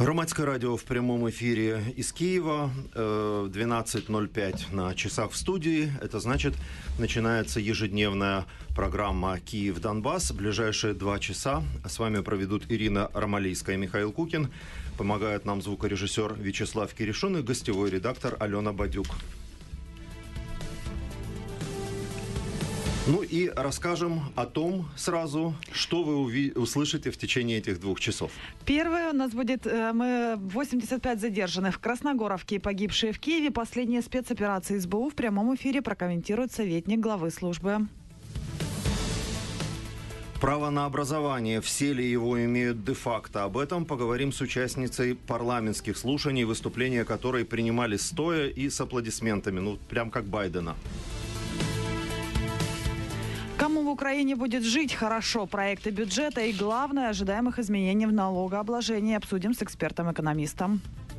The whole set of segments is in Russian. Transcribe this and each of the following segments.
Громадское радио в прямом эфире из Киева. 12:05 на часах в студии. Это значит, начинается ежедневная программа «Киев-Донбасс». Ближайшие 2 часа с вами проведут Ирина Ромалийская и Михаил Кукин. Помогает нам звукорежиссер Вячеслав Киришин и гостевой редактор Алена Бадюк. Ну и расскажем о том сразу, что вы услышите в течение этих 2 часов. Первое у нас будет 85 задержанных в Красногоровке и погибшие в Киеве. Последние спецоперации СБУ в прямом эфире прокомментирует советник главы службы. Право на образование. Все ли его имеют де-факто? Об этом поговорим с участницей парламентских слушаний, выступления которой принимали стоя и с аплодисментами. Прям как Байдена. Кому в Украине будет жить хорошо? Проекты бюджета и, главное, ожидаемых изменений в налогообложении обсудим с экспертом-экономистом.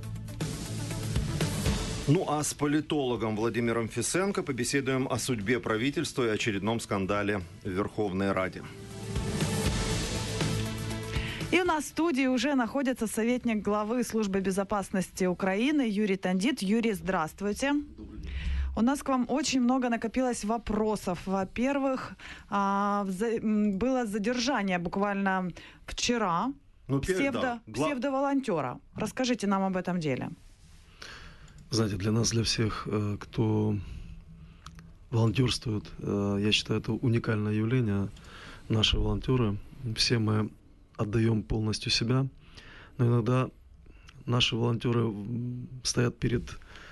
Ну а с политологом Владимиром Фисенко побеседуем о судьбе правительства и очередном скандале в Верховной Раде. И у нас в студии уже находится советник главы службы безопасности Украины Юрий Тандит. Юрий, здравствуйте. У нас к вам очень много накопилось вопросов. Во-первых, было задержание буквально вчера псевдоволонтера. Расскажите нам об этом деле. Знаете, для нас, для всех, кто волонтерствует, я считаю, это уникальное явление. Наши волонтеры, все мы отдаем полностью себя, но иногда наши волонтеры стоят перед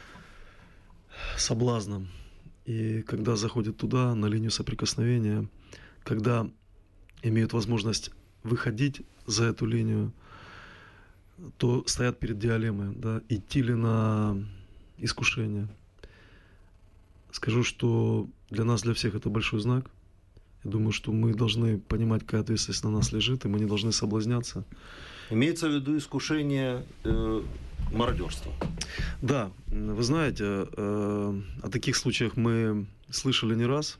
соблазном. И когда заходят туда, на линию соприкосновения, когда имеют возможность выходить за эту линию, то стоят перед дилеммой, да, идти ли на искушение. Скажу, что для нас, для всех это большой знак. Я думаю, что мы должны понимать, какая ответственность на нас лежит, и мы не должны соблазняться. Имеется в виду искушение мародерства? Да, вы знаете, о таких случаях мы слышали не раз.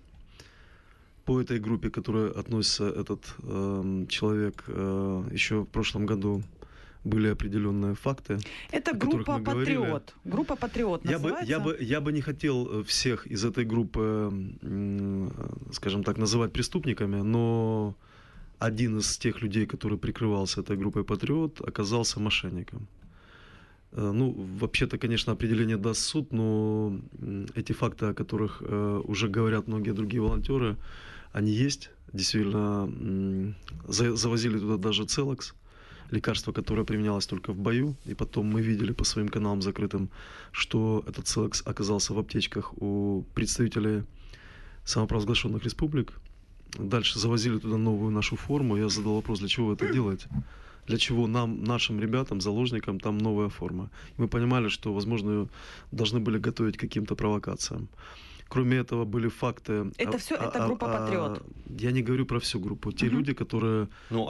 По этой группе, к которой относится этот человек, еще в прошлом году были определенные факты. Это группа «Патриот». Группа «Патриот» называется? Я бы не хотел всех из этой группы, скажем так, называть преступниками, но один из тех людей, который прикрывался этой группой «Патриот», оказался мошенником. Вообще-то, конечно, определение даст суд, но эти факты, о которых уже говорят многие другие волонтеры, они есть. Действительно, завозили туда даже целокс, лекарство, которое применялось только в бою, и потом мы видели по своим каналам закрытым, что этот целокс оказался в аптечках у представителей самопровозглашенных республик. Дальше завозили туда новую нашу форму. Я задал вопрос, для чего вы это делаете? Для чего нам, нашим ребятам, заложникам, там новая форма? И мы понимали, что, возможно, ее должны были готовить к каким-то провокациям. Кроме этого, были факты... Это группа «Патриот». Я не говорю про всю группу. Те люди, которые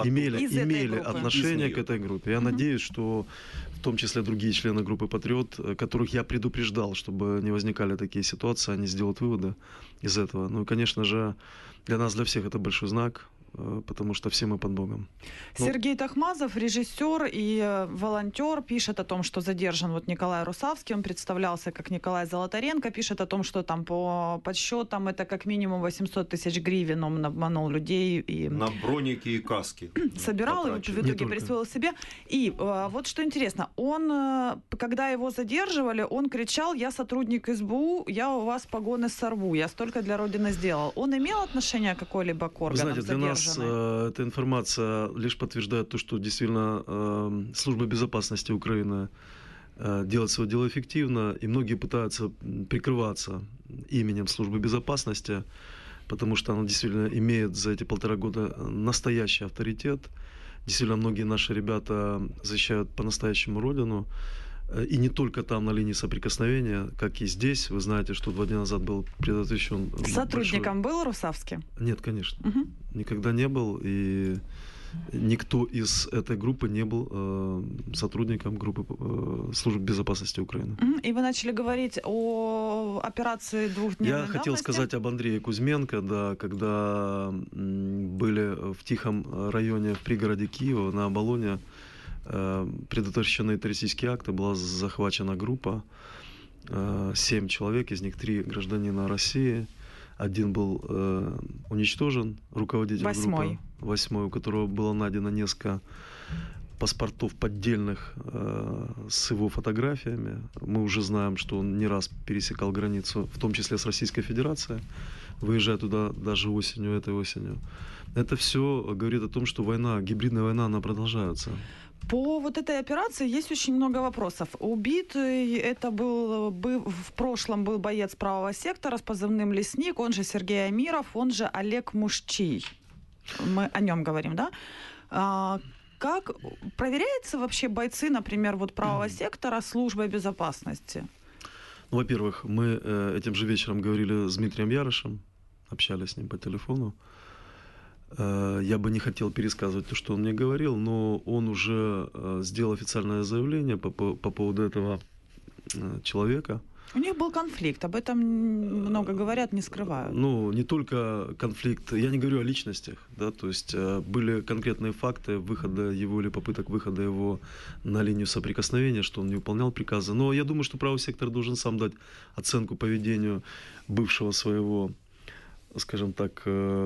имели отношение к этой группе. Я надеюсь, что в том числе другие члены группы «Патриот», которых я предупреждал, чтобы не возникали такие ситуации, они сделают выводы из этого. Ну и, конечно же, для нас, для всех это большой знак, потому что все мы под Богом. Сергей Тахмазов, режиссер и волонтер, пишет о том, что задержан Николай Русавский. Он представлялся как Николай Золотаренко. Пишет о том, что там по подсчетам это как минимум 800 тысяч гривен. Он обманул людей. На броники и каски. Собирал и в итоге присвоил себе. И вот что интересно. Он, когда его задерживали, он кричал: «Я сотрудник СБУ, я у вас погоны сорву, я столько для Родины сделал». Он имел отношение какое-либо к органам задержанных? Для нас эта информация лишь подтверждает то, что действительно служба безопасности Украины делает свое дело эффективно, и многие пытаются прикрываться именем службы безопасности, потому что она действительно имеет за эти 1,5 года настоящий авторитет. Действительно, многие наши ребята защищают по-настоящему Родину. И не только там, на линии соприкосновения, как и здесь. Вы знаете, что 2 дня назад был предотвращен... Сотрудником был Русавский? Нет, конечно. Никогда не был. И никто из этой группы не был сотрудником группы служб безопасности Украины. И вы начали говорить о операции 2-дневной давности. Я хотел сказать об Андрее Кузьменко, да, когда были в тихом районе в пригороде Киева, на Оболоне, предотвращены террористические акты, была захвачена группа, 7 человек, из них 3 гражданина России. Один был уничтожен, руководитель группы, 8-й, у которого было найдено несколько паспортов поддельных с его фотографиями. Мы уже знаем, что он не раз пересекал границу, в том числе с Российской Федерацией, выезжая туда даже этой осенью. Это все говорит о том, что война, гибридная война, она продолжается. По вот этой операции есть очень много вопросов. Убитый это был в прошлом был боец правого сектора с позывным «Лесник», он же Сергей Амиров, он же Олег Мушчий. Мы о нем говорим, да? Как проверяются вообще бойцы, например, вот правого сектора службой безопасности? Ну, во-первых, мы этим же вечером говорили с Дмитрием Ярышем, общались с ним по телефону. Я бы не хотел пересказывать то, что он мне говорил, но он уже сделал официальное заявление по поводу этого человека. У них был конфликт, об этом много говорят, не скрывают. Ну, не только конфликт, я не говорю о личностях, да, то есть были конкретные факты выхода его или попыток выхода его на линию соприкосновения, что он не выполнял приказы. Но я думаю, что правый сектор должен сам дать оценку поведению бывшего своего, скажем так,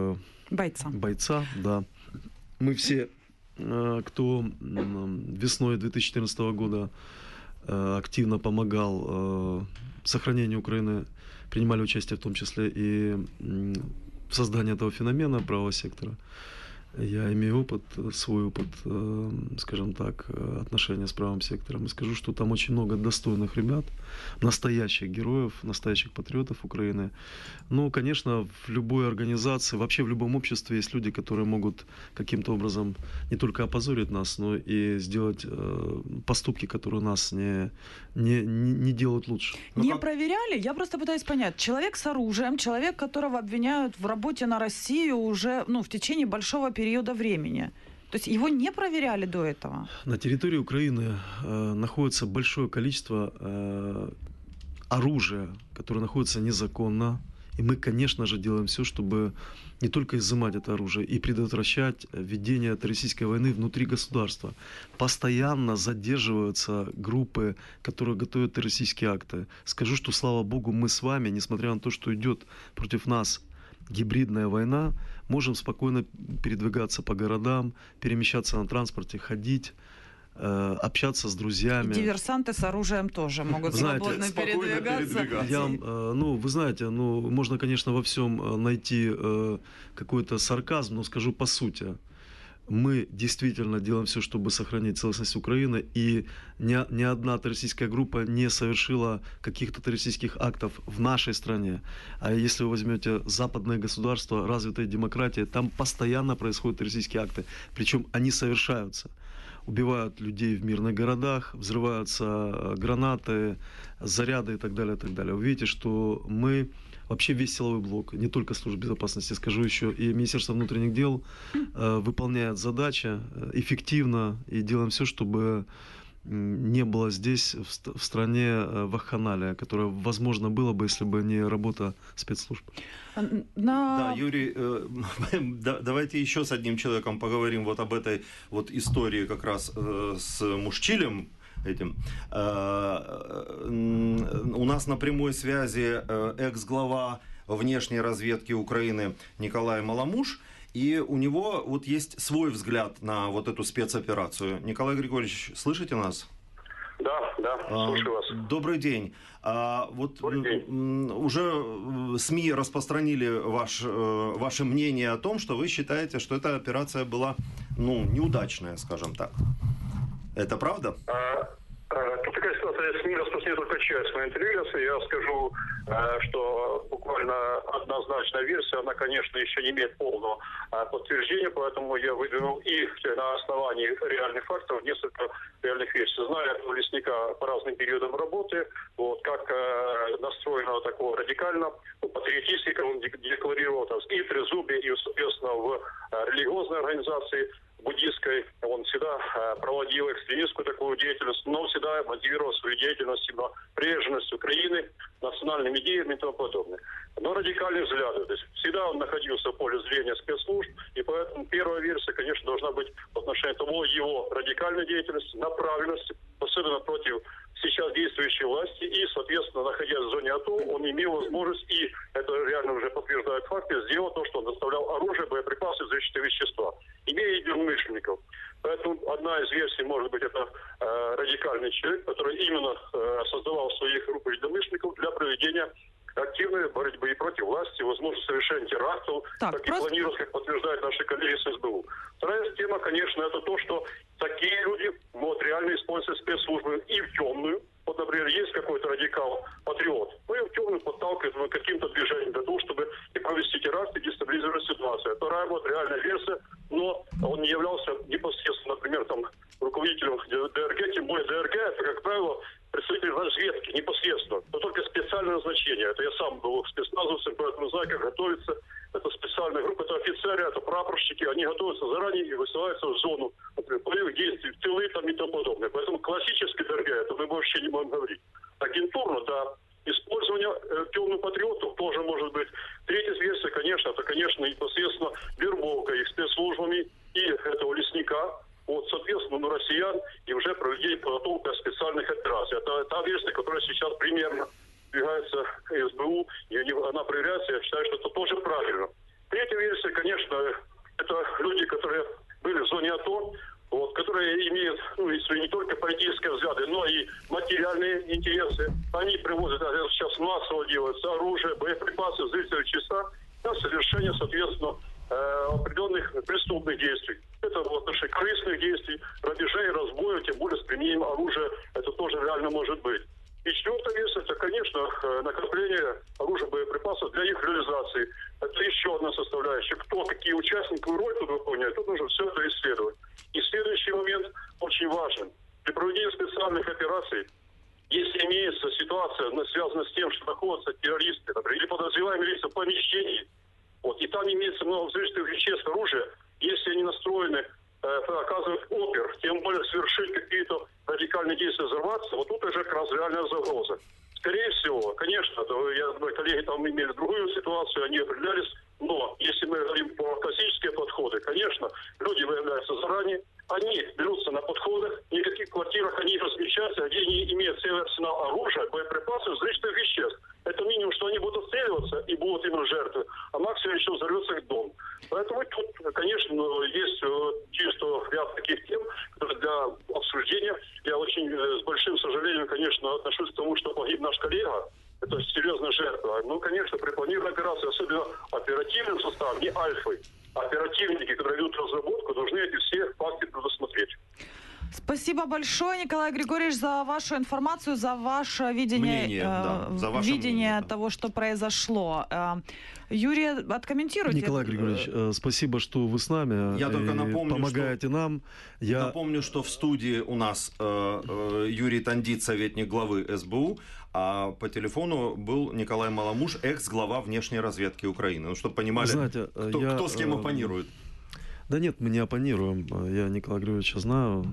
бойца, да. Мы все, кто весной 2014 года активно помогал сохранению Украины, принимали участие в том числе и в создании этого феномена правого сектора. Я имею опыт, свой опыт, скажем так, отношения с правым сектором. И скажу, что там очень много достойных ребят, настоящих героев, настоящих патриотов Украины. Ну, конечно, в любой организации, вообще в любом обществе есть люди, которые могут каким-то образом не только опозорить нас, но и сделать поступки, которые нас не делают лучше. Не проверяли? Я просто пытаюсь понять. Человек с оружием, человек, которого обвиняют в работе на Россию уже в течение большого периода времени. То есть его не проверяли до этого? На территории Украины находится большое количество оружия, которое находится незаконно. И мы, конечно же, делаем все, чтобы не только изымать это оружие и предотвращать ведение террористической войны внутри государства. Постоянно задерживаются группы, которые готовят террористические акты. Скажу, что, слава богу, мы с вами, несмотря на то, что идет против нас гибридная война, можем спокойно передвигаться по городам, перемещаться на транспорте, ходить, общаться с друзьями. И диверсанты с оружием тоже могут свободно передвигаться. Вы знаете, можно, конечно, во всем найти какой-то сарказм, но скажу по сути. Мы действительно делаем все, чтобы сохранить целостность Украины, и ни одна террористическая группа не совершила каких-то террористических актов в нашей стране. А если вы возьмете западные государства, развитые демократии, там постоянно происходят террористические акты, причем они совершаются. Убивают людей в мирных городах, взрываются гранаты, заряды и так далее, и так далее. Вы видите, что мы, вообще весь силовой блок, не только служба безопасности, скажу еще, и Министерство внутренних дел выполняет задачи эффективно, и делаем все, чтобы не было здесь, в стране, вакханалия, которое возможно было бы, если бы не работа спецслужб. Да, Юрий, давайте еще с одним человеком поговорим вот об этой вот истории как раз с Мушчилем этим. У нас на прямой связи экс-глава внешней разведки Украины Николай Маламуш, и у него вот есть свой взгляд на вот эту спецоперацию. Николай Григорьевич, слышите нас? Да, слушаю вас. Добрый день. Добрый день. Уже СМИ распространили ваше мнение о том, что вы считаете, что эта операция была, неудачная, скажем так. Это правда? Тут такая ситуация, СМИ распространяют только часть моей интеллигенции. Я скажу, что буквально однозначная версия, она, конечно, еще не имеет полного подтверждения, поэтому я выдвинул их на основании реальных фактов, несколько реальных версий. Знаю этого Лесника по разным периодам работы, как настроенного такого радикально, патриотически, как он декларировал, и в Трезубе, и, соответственно, в религиозной организации. буддистской. Он всегда проводил экстремистскую такую деятельность, но всегда мотивировал свою деятельность на приверженность Украины, национальными идеями и тому подобное. Но радикальные взгляды. То есть всегда он находился в поле зрения спецслужб, и поэтому первая версия, конечно, должна быть в отношении того его радикальной деятельности, направленности, особенно против сейчас действующей власти, и, соответственно, находясь в зоне АТО, он имел возможность, и это реально уже подтверждает факты, сделать то, что он доставлял оружие, боеприпасы, взрывчатые вещества, имея единомышленников. Поэтому одна из версий, может быть, это радикальный человек, который именно создавал своих групп единомышленников для проведения активной борьбы и против власти, возможно, совершения терактов, как и планируется, как подтверждают наши коллеги с СБУ. Вторая тема, конечно, это то, что такие люди могут реально использовать спецслужбы и в темную. Вот, например, есть какой-то радикал-патриот, ну и в темную подталкивает каким-то движением для того, чтобы и провести теракт, и дестабилизировать ситуацию. Вторая вот реальная версия, но он не являлся непосредственно, например, там, руководителем ДРГ, тем более ДРГ, это, как правило, представитель разведки непосредственно, но только специальное назначение. Это я сам был спецназовцем, поэтому знаю, как готовиться. Это специальная группа, это офицеры, это прапорщики, они готовятся заранее и высылаются в зону, например, боевых действий, в тылы там и тому подобное. Поэтому классический ДРГ, это мы вообще не можем говорить. Агентурно, да. Использование темных патриотов тоже может быть. Третья версия, конечно, это, конечно, непосредственно вербовка их спецслужбами и этого лесника, вот, соответственно, россиян, и уже проведение подготовки специальных операций. Это та версия, которая сейчас примерно двигается к СБУ, и она проверяется, я считаю, что это тоже правильно. Третья версия, конечно, это люди, которые были в зоне АТО, вот, которые имеют и свои не только политические взгляды, но и материальные интересы. Они привозят, сейчас массово делается оружие, боеприпасы, взрывчатые вещества на совершение, соответственно, определенных преступных действий. Это в отношении корыстных действий, грабежей, разбоев, тем более с применением оружия, это тоже реально может быть. И четвертая версия, это, конечно, накопление оружия, боеприпасов для их реализации. Это еще одна составляющая. Кто, какие участники, какую роль тут выполняют, тут нужно все это исследовать. И следующий момент очень важен. При проведении специальных операций, если имеется ситуация, связанная с тем, что находятся террористы, например, или подозреваемые лица в помещении, вот, и там имеется много взрывчатых веществ, оружия, если они настроены оказывать опер, тем более совершить какие-то радикальные действия, взорваться, вот тут уже как раз реальная загроза. Скорее всего, конечно, мои коллеги там имели другую ситуацию, они определялись, но если мы говорим про классические подходы, конечно, люди выявляются заранее, они берутся на подходах, в никаких квартирах они размещаются, где они имеют целый арсенал оружия, боеприпасов, взрывчатых веществ. Это минимум, что они будут отстреливаться и будут именно жертвы, а максимум еще взорвется их дом. Поэтому тут, конечно, есть чисто ряд таких тем, которые для обсуждения. Я очень с большим сожалением, конечно, отношусь к тому, что погиб наш коллега. Это серьезная жертва. Ну, конечно, при планировании операции, особенно оперативным составом, не альфой, оперативники, которые ведут разработку, должны эти все факты предусмотреть. Спасибо большое, Николай Григорьевич, за вашу информацию, за ваше видение, видение того, что произошло. Юрий, откомментируйте. Николай Григорьевич, спасибо, что вы с нами. Я только напомню, помогаете нам. Напомню, что в студии у нас Юрий Тандит, советник главы СБУ, а по телефону был Николай Маламуш, экс-глава внешней разведки Украины. Ну, чтобы понимали, знаете, кто с кем оппонирует. Да нет, мы не оппонируем. Я Николая Григорьевича знаю,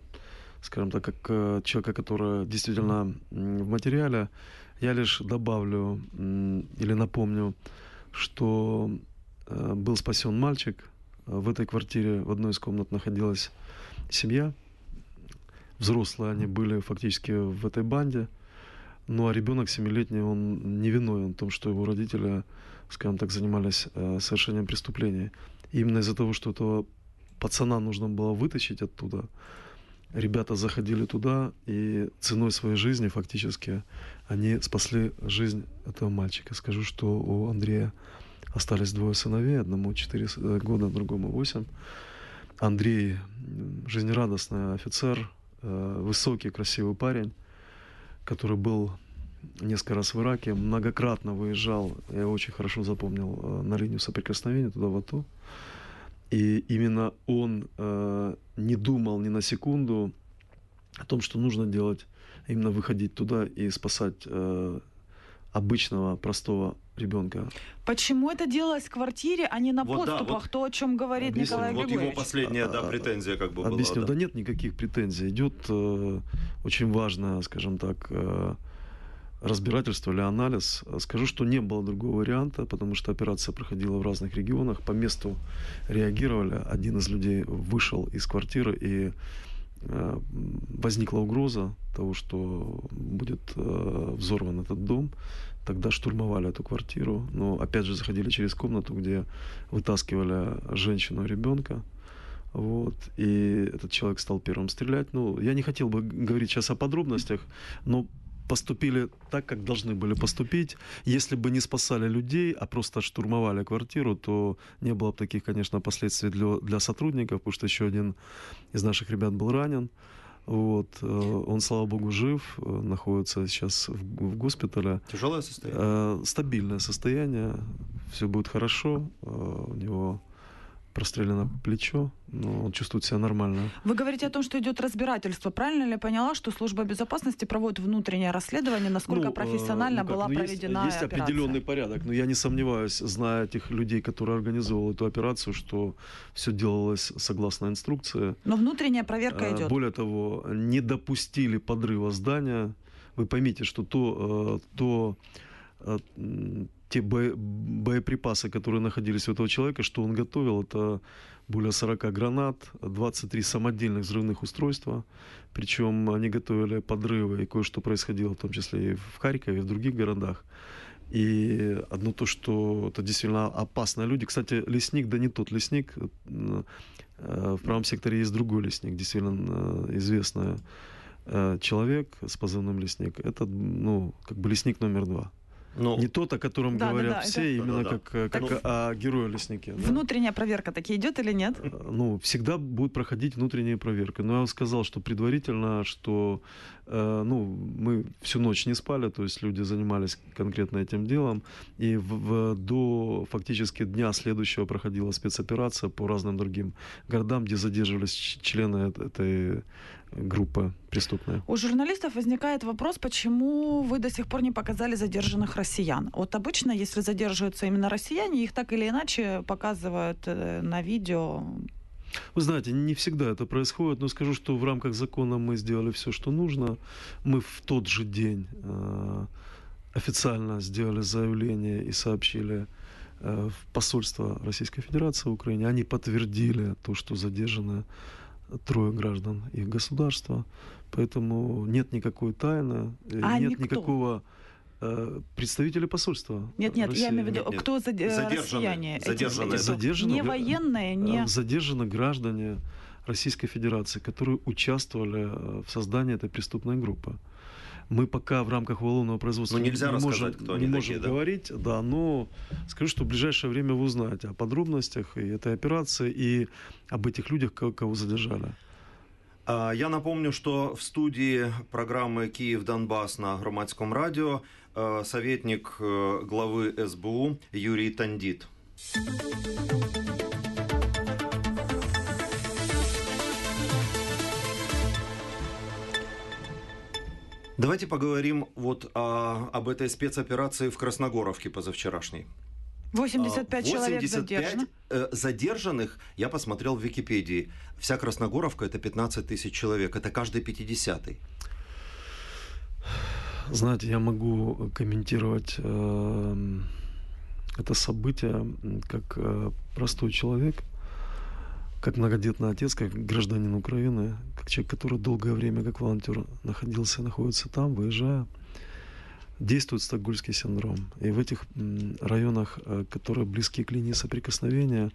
скажем так, как человека, который действительно в материале. Я лишь добавлю или напомню, что был спасен мальчик. В этой квартире в одной из комнат находилась семья. Взрослые они были фактически в этой банде. Ну а ребенок 7-летний, он не виновен в том, что его родители, скажем так, занимались совершением преступлений. И именно из-за того, что этого пацана нужно было вытащить оттуда, ребята заходили туда, и ценой своей жизни фактически они спасли жизнь этого мальчика. Скажу, что у Андрея остались 2 сыновей, одному 4 года, другому 8. Андрей жизнерадостный офицер, высокий, красивый парень, который был несколько раз в Ираке, многократно выезжал, я очень хорошо запомнил, на линию соприкосновения, туда в АТО. И именно он не думал ни на секунду о том, что нужно делать, именно выходить туда и спасать обычного, простого ребенка. Почему это делалось в квартире, а не на Вот да, подступах? вот То, о чем говорит объясню. Николай Вот его Григорьевич. последняя, да, претензия как бы была. Объясню, Да. да нет никаких претензий. Идет очень важное, скажем так, разбирательство или анализ. Скажу, что не было другого варианта, потому что операция проходила в разных регионах. По месту реагировали. Один из людей вышел из квартиры, и возникла угроза того, что будет взорван этот дом. Тогда штурмовали эту квартиру. Но опять же заходили через комнату, где вытаскивали женщину и ребенка. Вот. И этот человек стал первым стрелять. Ну, я не хотел бы говорить сейчас о подробностях, но поступили так, как должны были поступить. Если бы не спасали людей, а просто штурмовали квартиру, то не было бы таких, конечно, последствий для сотрудников, потому что еще один из наших ребят был ранен. Вот. Он, слава богу, жив, находится сейчас в госпитале. Тяжелое состояние? Стабильное состояние, все будет хорошо. У него прострелено плечо, но он чувствует себя нормально. Вы говорите о том, что идет разбирательство. Правильно ли я поняла, что служба безопасности проводит внутреннее расследование, насколько профессионально была проведена есть операция? определенный порядок, но я не сомневаюсь, зная этих людей, которые организовывали эту операцию, что все делалось согласно инструкции. Но внутренняя проверка идет. Более того, не допустили подрыва здания. Вы поймите, что те боеприпасы, которые находились у этого человека, что он готовил, это более 40 гранат, 23 самодельных взрывных устройства. Причем они готовили подрывы, и кое-что происходило, в том числе и в Харькове, и в других городах. И одно то, что это действительно опасные люди. Кстати, лесник, да не тот лесник. В правом секторе есть другой лесник, действительно известный человек с позывным «Лесник». Это, как бы лесник номер 2. Ну, не тот, о котором говорят все, именно Да-да-да. как о герое-леснике. Да? Внутренняя проверка таки идет или нет? Всегда будет проходить внутренняя проверка. Но я вам сказал, что предварительно, что мы всю ночь не спали, то есть люди занимались конкретно этим делом. И до фактически дня следующего проходила спецоперация по разным другим городам, где задерживались члены этой группы преступная. У журналистов возникает вопрос, почему вы до сих пор не показали задержанных россиян. Вот обычно, если задерживаются именно россияне, их так или иначе показывают на видео. Вы знаете, не всегда это происходит, но скажу, что в рамках закона мы сделали все, что нужно. Мы в тот же день официально сделали заявление и сообщили в посольство Российской Федерации в Украине. Они подтвердили то, что задержаны 3 граждан их государства. Поэтому нет никакой тайны, нет никакого представителя посольства. Нет, России. я имею в виду, кто россияне? Задержаны, не военные, не... Задержаны граждане Российской Федерации, которые участвовали в создании этой преступной группы. Мы пока в рамках уголовного производства нельзя рассказать, кто они не такие, можем да? говорить, да, но скажу, что в ближайшее время вы узнаете о подробностях и этой операции, и об этих людях, кого задержали. Я напомню, что в студии программы «Киев-Донбасс» на Громадском радио советник главы СБУ Юрий Тандит. Давайте поговорим об этой спецоперации в Красногоровке позавчерашней. 85 человек задержано. Задержанных, я посмотрел в Википедии. Вся Красногоровка – это 15 тысяч человек. Это каждый 50-й. Знаете, я могу комментировать это событие как простой человек, как многодетный отец, как гражданин Украины, как человек, который долгое время как волонтер находится там, выезжая. Действует стокгольмский синдром. И в этих районах, которые близки к линии соприкосновения,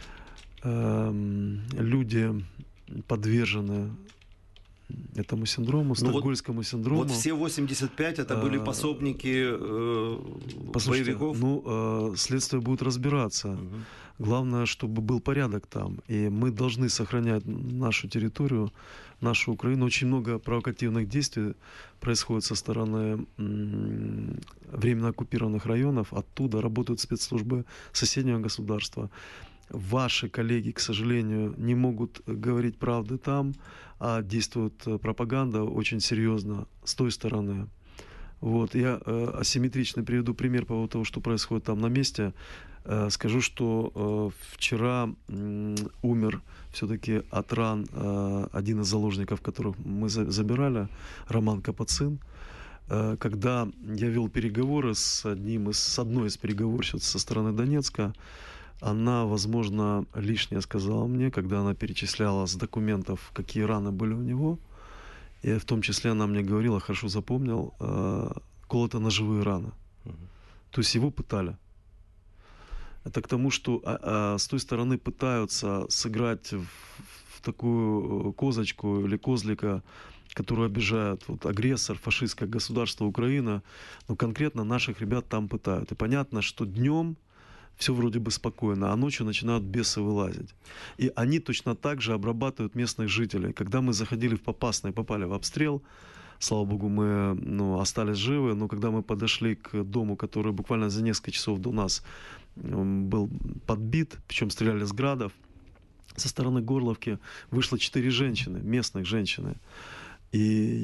люди подвержены этому синдрому, стокгольмскому синдрому. Вот все 85 это были пособники боевиков? Следствие будет разбираться. Главное, чтобы был порядок там. И мы должны сохранять нашу территорию, нашу Украину. Очень много провокативных действий происходит со стороны временно оккупированных районов. Оттуда работают спецслужбы соседнего государства. Ваши коллеги, к сожалению, не могут говорить правды там, а действует пропаганда очень серьезно с той стороны. Вот. Я асимметрично приведу пример по поводу того, что происходит там на месте. Скажу, что вчера умер все-таки от ран один из заложников, которых мы забирали, Роман Капацин. Когда я вел переговоры с одной из переговорщиц со стороны Донецка, она, возможно, лишнее сказала мне, когда она перечисляла с документов, какие раны были у него. И в том числе она мне говорила, хорошо запомнил, колото ножевые раны. То есть его пытали. Это к тому, что с той стороны пытаются сыграть в такую козочку или козлика, которую обижает агрессор, фашистское государство Украина. Но конкретно наших ребят там пытают. И понятно, что днем все вроде бы спокойно, а ночью начинают бесы вылазить. И они точно так же обрабатывают местных жителей. Когда мы заходили в Попасное и попали в обстрел, слава богу, мы остались живы, но когда мы подошли к дому, который буквально за несколько часов до нас был подбит, причем стреляли с градов, со стороны Горловки вышло 4 женщины, местных женщины. И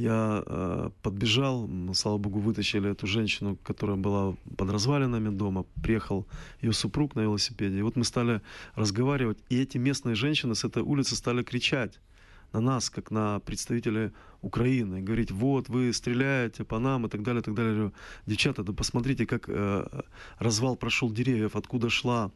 я подбежал, слава богу, вытащили эту женщину, которая была под развалинами дома. Приехал ее супруг на велосипеде. И вот мы стали разговаривать. И эти местные женщины с этой улицы стали кричать на нас, как на представителей Украины. И говорить, вот, вы стреляете по нам и так далее, и так далее. Я говорю, девчата, да посмотрите, как развал прошел деревьев, откуда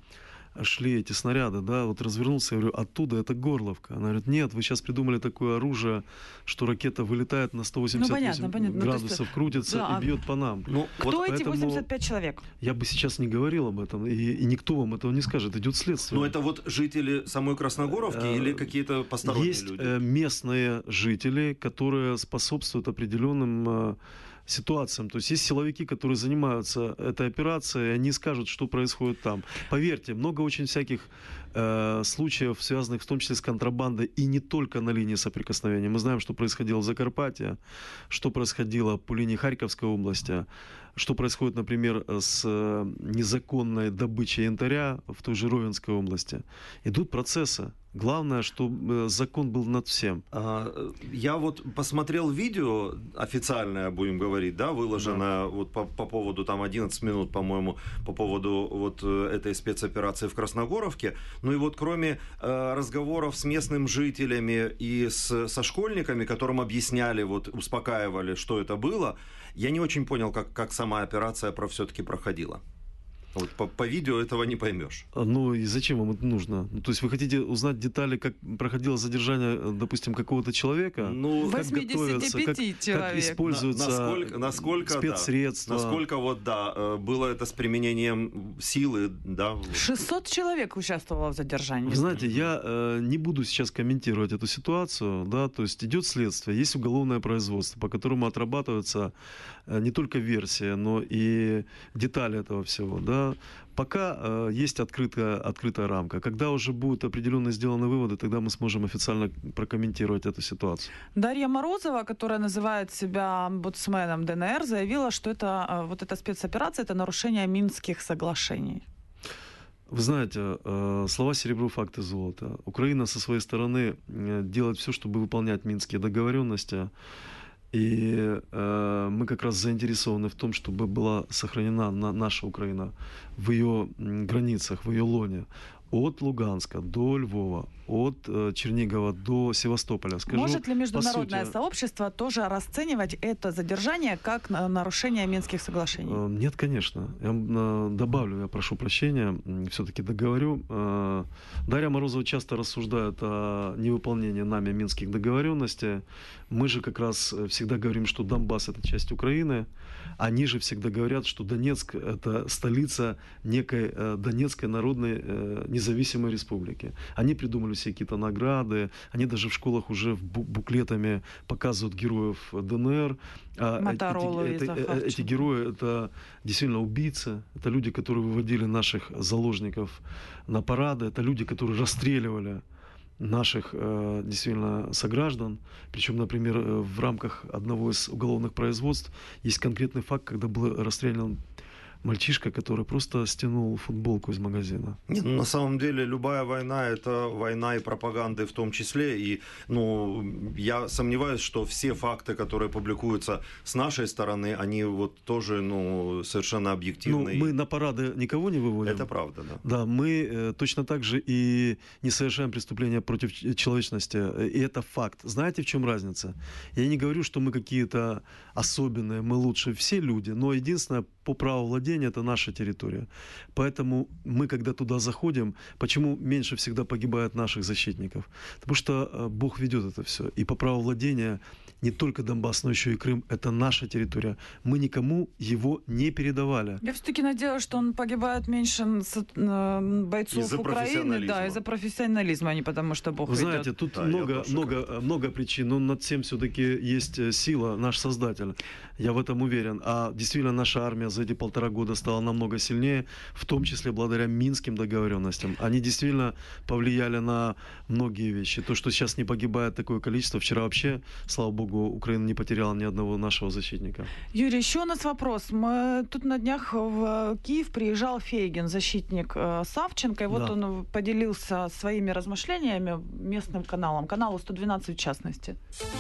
шли эти снаряды, да, вот развернулся, я говорю, оттуда это Горловка. Она говорит, нет, вы сейчас придумали такое оружие, что ракета вылетает на 188 градусов, крутится и бьет по нам. Кто эти 85 человек? Я бы сейчас не говорил об этом, и никто вам этого не скажет, идет следствие. Но это вот жители самой Красногоровки или какие-то посторонние люди? Есть местные жители, которые способствуют определенным ситуациям. То есть есть силовики, которые занимаются этой операцией, и они скажут, что происходит там. Поверьте, много очень всяких случаев, связанных в том числе с контрабандой, и не только на линии соприкосновения. Мы знаем, что происходило в Закарпатье, что происходило по линии Харьковской области, что происходит, например, с незаконной добычей янтаря в той же Ровенской области. Идут процессы. Главное, чтобы закон был над всем. Я вот посмотрел видео, официальное, будем говорить, да, выложено вот по поводу, там 11 минут, по-моему, по поводу вот этой спецоперации в Красногоровке. Ну и вот кроме разговоров с местными жителями и со школьниками, которым объясняли, вот успокаивали, что это было, я не очень понял, как сама операция все-таки проходила. Вот по видео этого не поймешь. Ну и зачем вам это нужно? То есть вы хотите узнать детали, как проходило задержание, допустим, какого-то человека? Ну, 85 человек. Как используются насколько спецсредства? Да, насколько вот, да, было это с применением силы, да? 600 человек участвовало в задержании. Вы знаете, я не буду сейчас комментировать эту ситуацию, да, то есть идет следствие, есть уголовное производство, по которому отрабатывается не только версия, но и детали этого всего, да. Пока есть открытая рамка. Когда уже будут определенно сделаны выводы, тогда мы сможем официально прокомментировать эту ситуацию. Дарья Морозова, которая называет себя омбудсменом ДНР, заявила, что это, вот эта спецоперация – это нарушение Минских соглашений. Вы знаете, слова серебро, факты золото. Украина со своей стороны делает все, чтобы выполнять минские договоренности. И мы как раз заинтересованы в том, чтобы была сохранена наша Украина в ее границах, в ее лоне. От Луганска до Львова, от Чернигова до Севастополя. Может ли международное сообщество тоже расценивать это задержание как нарушение Минских соглашений? Нет, конечно. Я добавлю, я прошу прощения, все-таки договорю. Дарья Морозова часто рассуждает о невыполнении нами минских договоренностей. Мы же как раз всегда говорим, что Донбасс – это часть Украины. Они же всегда говорят, что Донецк – это столица некой Донецкой народной независимой республики. Они придумали все какие-то награды, они даже в школах уже буклетами показывают героев ДНР. Эти герои – это действительно убийцы, это люди, которые выводили наших заложников на парады, это люди, которые расстреливали наших действительно сограждан. Причем, например, в рамках одного из уголовных производств есть конкретный факт, когда был расстрелян мальчишка, который просто стянул футболку из магазина. Нет, на самом деле любая война – это война и пропаганды в том числе. И я сомневаюсь, что все факты, которые публикуются с нашей стороны, они вот тоже совершенно объективны. Мы на парады никого не выводим. Это правда, да. Да, мы точно так же и не совершаем преступления против человечности. И это факт. Знаете, в чем разница? Я не говорю, что мы какие-то особенные, мы лучше. Все люди. Но единственное, по праву владения это наша территория. Поэтому мы, когда туда заходим, почему меньше всегда погибает наших защитников? Потому что Бог ведет это все. И по праву владения не только Донбасс, но еще и Крым – это наша территория. Мы никому его не передавали. Я все-таки надеялась, что он погибает меньше бойцов из-за Украины, да, из-за профессионализма, а не потому что Бог Вы ведет. знаете, тут Да, много причин, но над всем все-таки есть сила, наш Создатель. Я в этом уверен. А действительно наша армия за эти 1,5 года стала намного сильнее, в том числе благодаря Минским договоренностям. Они действительно повлияли на многие вещи. То, что сейчас не погибает такое количество, вчера вообще, слава богу, Украина не потеряла ни одного нашего защитника. Юрий, еще у нас вопрос. Тут на днях в Киев приезжал Фейгин, защитник Савченко, и вот Да. он поделился своими размышлениями местным каналом, каналу 112 в частности.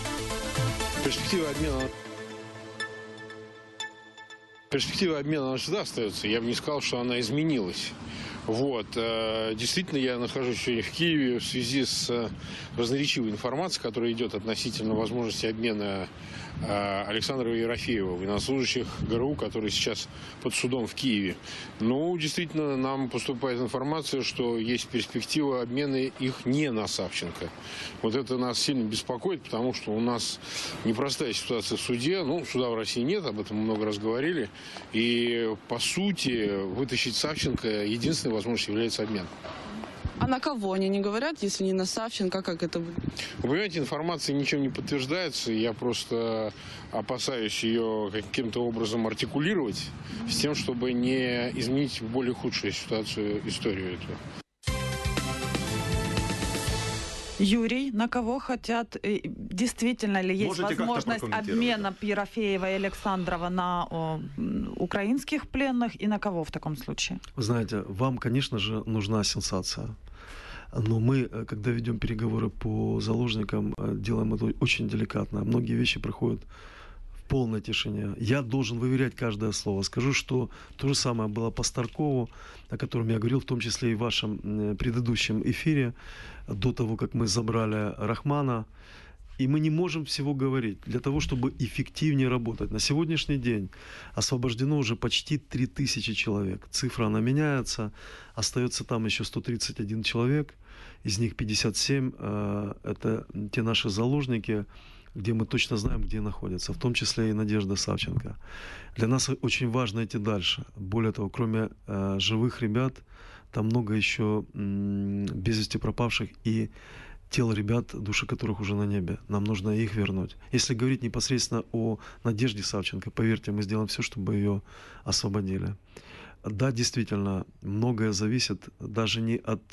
Перспектива обмена, она всегда остается. Я бы не сказал, что она изменилась. Действительно, я нахожусь сегодня в Киеве в связи с разноречивой информацией, которая идет относительно возможности обмена Александра Ерофеева, военнослужащих ГРУ, которые сейчас под судом в Киеве. Действительно, нам поступает информация, что есть перспектива обмена их не на Савченко. Вот это нас сильно беспокоит, потому что у нас непростая ситуация в суде. Суда в России нет, об этом мы много раз говорили. И, по сути, вытащить Савченко единственной возможностью является обмен. А на кого они не говорят, если не на Савченко, как это будет? Вы понимаете, информация ничем не подтверждается. Я просто опасаюсь ее каким-то образом артикулировать с тем, чтобы не изменить в более худшую ситуацию историю эту. Юрий, на кого хотят, действительно ли есть Можете как-то возможность прокомментировать, обмена Ерофеева и Александрова на украинских пленных, и на кого в таком случае? Вы знаете, вам, конечно же, нужна сенсация. Но мы, когда ведем переговоры по заложникам, делаем это очень деликатно. Многие вещи проходят в полной тишине. Я должен выверять каждое слово. Скажу, что то же самое было по Старкову, о котором я говорил, в том числе и в вашем предыдущем эфире, до того, как мы забрали Рахмана. И мы не можем всего говорить для того, чтобы эффективнее работать. На сегодняшний день освобождено уже почти 3000 человек. Цифра, она меняется. Остается там еще 131 человек. Из них 57 это те наши заложники, где мы точно знаем, где находятся. В том числе и Надежда Савченко. Для нас очень важно идти дальше. Более того, кроме живых ребят, там много еще без вести пропавших и тел ребят, души которых уже на небе. Нам нужно их вернуть. Если говорить непосредственно о Надежде Савченко, поверьте, мы сделаем все, чтобы ее освободили. Да, действительно, многое зависит даже не от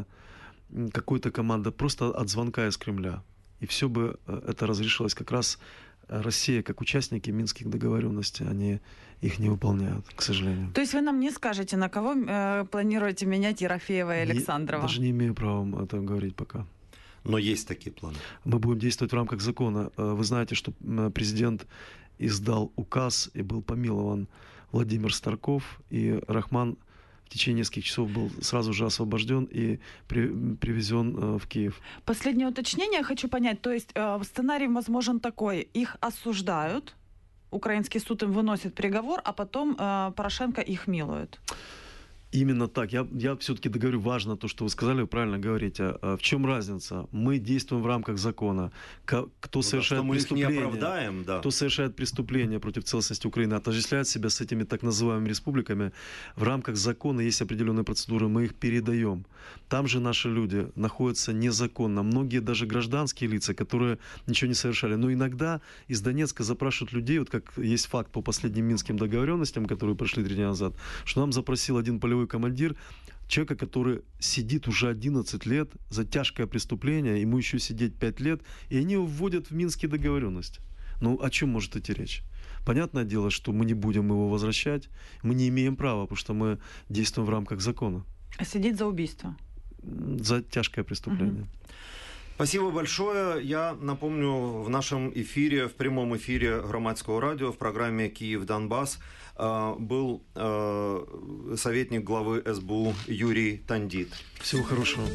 какой-то команды, просто от звонка из Кремля. И все бы это разрешилось. Как раз Россия, как участники Минских договоренностей, они их не выполняют, к сожалению. То есть вы нам не скажете, на кого планируете менять Ерофеева и Александрова? Даже не имею права это говорить пока. Но есть такие планы. Мы будем действовать в рамках закона. Вы знаете, что президент издал указ и был помилован Владимир Старков, и Рахман в течение нескольких часов был сразу же освобожден и привезен в Киев. Последнее уточнение хочу понять. То есть сценарий возможен такой. Их осуждают, украинский суд им выносит приговор, а потом Порошенко их милует. Именно так. Я все-таки договорю, важно то, что вы сказали, вы правильно говорите. В чем разница? Мы действуем в рамках закона. Кто совершает преступление, мы их не оправдаем, да. Кто совершает преступление против целостности Украины, отождествляет себя с этими так называемыми республиками, в рамках закона есть определенные процедуры, мы их передаем. Там же наши люди находятся незаконно. Многие даже гражданские лица, которые ничего не совершали. Но иногда из Донецка запрашивают людей, вот как есть факт по последним Минским договоренностям, которые прошли 3 дня назад, что нам запросил один полевой командир, человека, который сидит уже 11 лет за тяжкое преступление, ему еще сидеть 5 лет, и они его вводят в Минские договоренности. Ну, о чем может идти речь? Понятное дело, что мы не будем его возвращать, мы не имеем права, потому что мы действуем в рамках закона. А сидеть за убийство? За тяжкое преступление. Спасибо большое. Я напомню, в нашем эфире, в прямом эфире Громадского радио в программе «Киев-Донбасс» был советник главы СБУ Юрий Тандит. Всего хорошего.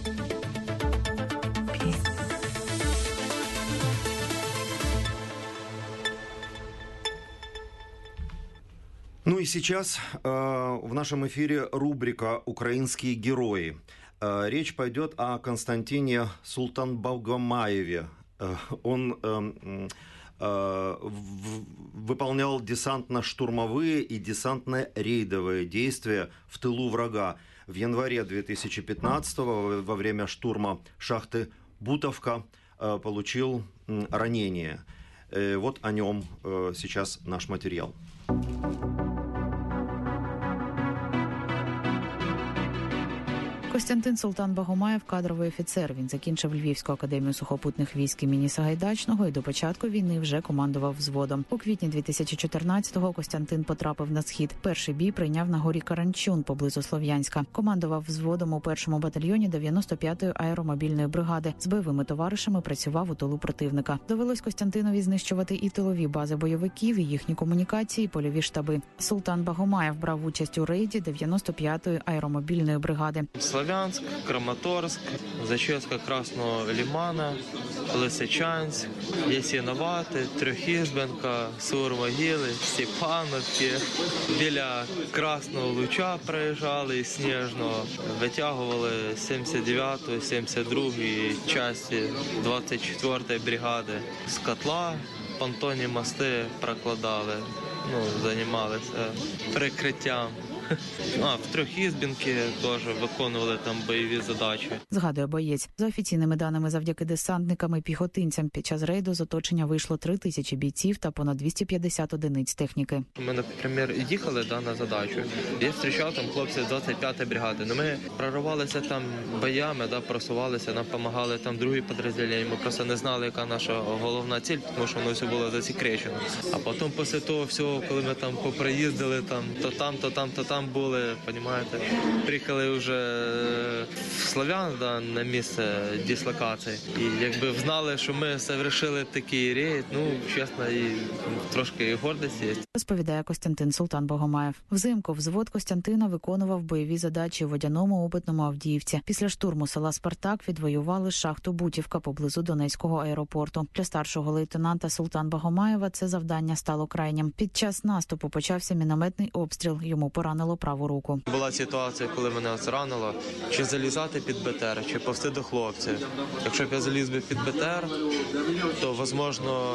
Ну и сейчас в нашем эфире рубрика «Украинские герои». Речь пойдет о Константине Султанбагомаеве. Он выполнял десантно-штурмовые и десантно-рейдовые действия в тылу врага. В январе 2015-го во время штурма шахты Бутовка получил ранение. Вот о нем сейчас наш материал. Костянтин Султанбагомаєв – кадровий офіцер. Він закінчив Львівську академію сухопутних військ імені Сагайдачного і до початку війни вже командував взводом. У квітні 2014-го Костянтин потрапив на схід. Перший бій прийняв на горі Каранчун поблизу Слов'янська. Командував взводом у 1-му батальйоні 95-ї аеромобільної бригади. З бойовими товаришами працював у тилу противника. Довелось Костянтинові знищувати і тилові бази бойовиків, і їхні комунікації, і польові штаби. Султанбагомаєв брав участь у рейді 95-ї аеромобільної бригади. Славянск, Краматорск, зачистка Красного Лимана, Лисичанськ, Ясіновати, Трьохізбенка, Сур-Могили, Степановки. Біля Красного Луча проїжджали і Сніжного. Витягували 79-ї, 72-ї часті 24-ї бригади. З котла понтонні мости прокладали, займалися прикриттям. В Трьохізбінки теж виконували там бойові задачі. Згадує боєць. За офіційними даними, завдяки десантникам і піхотинцям під час рейду з оточення вийшло 3000 бійців та понад 250 одиниць техніки. Ми, наприклад, їхали на задачу. Я зустрічав там хлопців 25-ї бригади. Ми проривалися там боями, просувалися, нам допомагали там другі підрозділення. Ми просто не знали, яка наша головна ціль, тому що воно все було засекречено. А потім після того всього, коли ми там поприїздили, то там були, розумієте, приїхали вже в Слов'ян на місце дислокації. І якби знали, що ми завершили такий рейд, чесно, і трошки гордість є. Розповідає Костянтин Султанбагомаєв. Взимку взвод Костянтина виконував бойові задачі у Водяному, Опитному, Авдіївці. Після штурму села Спартак відвоювали шахту Бутівка поблизу Донецького аеропорту. Для старшого лейтенанта Султанбагомаєва це завдання стало крайнім. Під час наступу почався мінометний обстріл. Йому поранило праву руку. Була ситуація, коли мене зранило, чи залізати під БТР, чи повсти до хлопців. Якщо б я заліз би під БТР, то, можливо,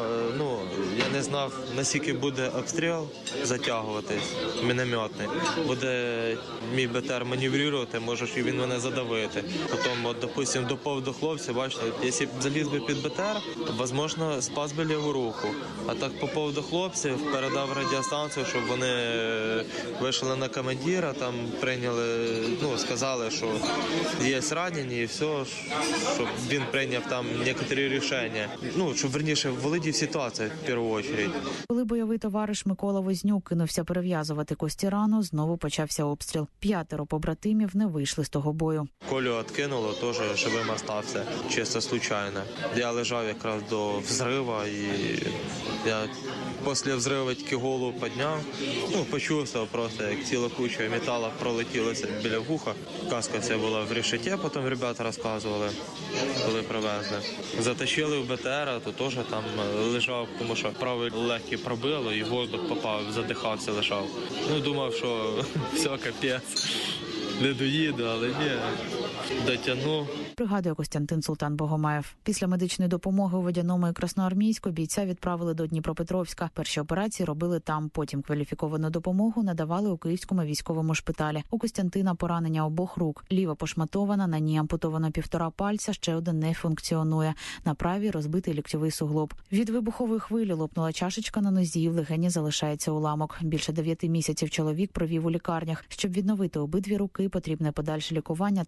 я не знав, наскільки буде обстріл затягуватись, мінометний. Буде мій БТР маневрувати, може і він мене задавити. Потім, допустим, допов до хлопців, бачите, якщо б заліз би під БТР, то, можливо, спас би ліву руку. А так попав до хлопців, передав радіостанцію, щоб вони вийшли на командира, там прийняли, сказали, що є ранені і все, щоб він прийняв там некоторі рішення. Щоб, верніше, володів ситуацію в першу чергу. Коли бойовий товариш Микола Вознюк кинувся перев'язувати Кості рану, знову почався обстріл. 5 побратимів не вийшли з того бою. Колю відкинуло, теж живим остався, чисто случайно. Я лежав якраз до взриву, і я після взриву тільки голову підняв, почувствував просто, як ціла куча металу пролетілося біля вуха. Каска вся була в решеті, потім ребята розказували, коли привезли. Затащили в БТР, то теж там лежав, тому що правий легкий пробило і воздух попав, задихався, лежав. Думав, що все, капець, не доїду, але ні, дотягнув. Пригадує Костянтин Султанбагомаєв. Після медичної допомоги у Водяному і Красноармійську бійця відправили до Дніпропетровська. Перші операції робили там, потім кваліфіковану допомогу надавали у Київському військовому шпиталі. У Костянтина поранення обох рук. Ліва пошматована, на ній ампутовано 1,5 пальця, ще один не функціонує. На правій розбитий ліктьовий суглоб. Від вибухової хвилі лопнула чашечка на нозі, в легені залишається уламок. Більше 9 місяців чоловік провів у лікарнях. Щоб відновити обидві руки, потрібне подальше лікування та реабілітація.